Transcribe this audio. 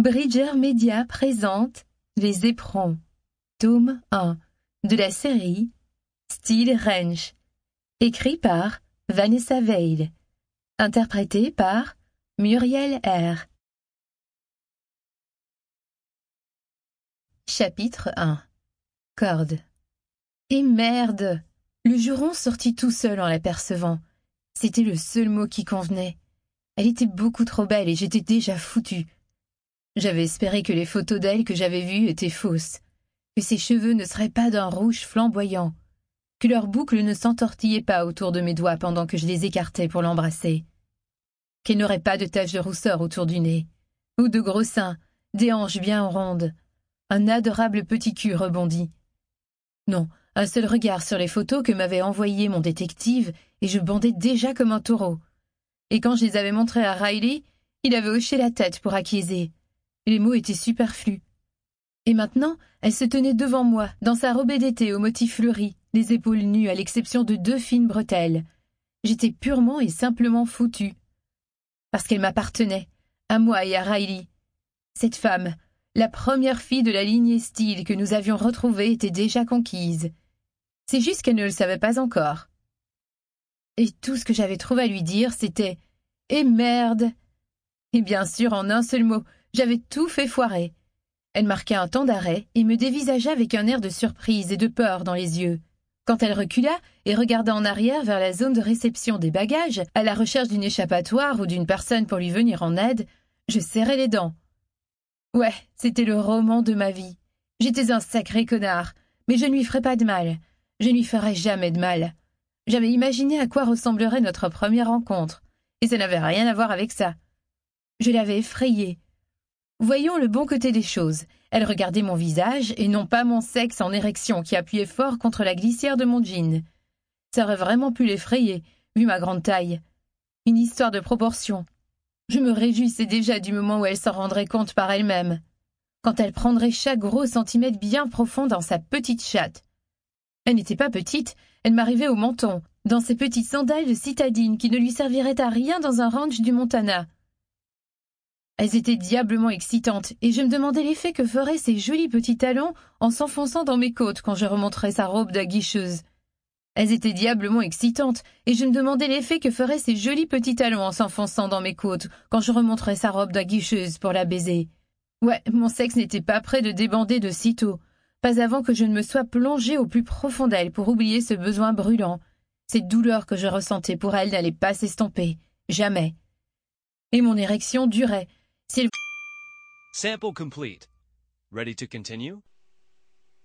Bridger Media présente Les Éperons, tome 1, de la série Steel Ranch, écrit par Vanessa Veil, interprété par Muriel R. Chapitre 1. Corde. Et merde! Le juron sortit tout seul en l'apercevant. C'était le seul mot qui convenait. Elle était beaucoup trop belle et j'étais déjà foutue. J'avais espéré que les photos d'elle que j'avais vues étaient fausses, que ses cheveux ne seraient pas d'un rouge flamboyant, que leurs boucles ne s'entortillaient pas autour de mes doigts pendant que je les écartais pour l'embrasser, qu'elle n'aurait pas de taches de rousseur autour du nez, ou de gros seins, des hanches bien rondes, un adorable petit cul rebondi. Non, un seul regard sur les photos que m'avait envoyées mon détective et je bandais déjà comme un taureau. Et quand je les avais montrées à Riley, il avait hoché la tête pour acquiescer. Les mots étaient superflus. Et maintenant, elle se tenait devant moi, dans sa robe d'été aux motifs fleuris, les épaules nues à l'exception de 2 fines bretelles. J'étais purement et simplement foutue. Parce qu'elle m'appartenait, à moi et à Riley. Cette femme, la première fille de la lignée Steele que nous avions retrouvée, était déjà conquise. C'est juste qu'elle ne le savait pas encore. Et tout ce que j'avais trouvé à lui dire, c'était « Eh merde !» Et bien sûr, en un seul mot, j'avais tout fait foirer. Elle marqua un temps d'arrêt et me dévisagea avec un air de surprise et de peur dans les yeux. Quand elle recula et regarda en arrière vers la zone de réception des bagages, à la recherche d'une échappatoire ou d'une personne pour lui venir en aide, je serrai les dents. Ouais, c'était le roman de ma vie. J'étais un sacré connard, mais je ne lui ferai pas de mal. Je ne lui ferai jamais de mal. J'avais imaginé à quoi ressemblerait notre première rencontre, et ça n'avait rien à voir avec ça. Je l'avais effrayée. Voyons le bon côté des choses. Elle regardait mon visage et non pas mon sexe en érection qui appuyait fort contre la glissière de mon jean. Ça aurait vraiment pu l'effrayer, vu ma grande taille. Une histoire de proportion. Je me réjouissais déjà du moment où elle s'en rendrait compte par elle-même. Quand elle prendrait chaque gros centimètre bien profond dans sa petite chatte. Elle n'était pas petite, elle m'arrivait au menton, dans ses petites sandales de citadine qui ne lui serviraient à rien dans un ranch du Montana. Elles étaient diablement excitantes, et je me demandais l'effet que feraient ces jolis petits talons en s'enfonçant dans mes côtes quand je remonterais sa robe d'aguicheuse. Elles étaient diablement excitantes, et je me demandais l'effet que feraient ces jolis petits talons en s'enfonçant dans mes côtes quand je remonterais sa robe d'aguicheuse pour la baiser. Ouais, mon sexe n'était pas prêt de débander de sitôt, pas avant que je ne me sois plongée au plus profond d'elle pour oublier ce besoin brûlant. Cette douleur que je ressentais pour elle n'allait pas s'estomper, jamais. Et mon érection durait. Sample complete. Ready to continue?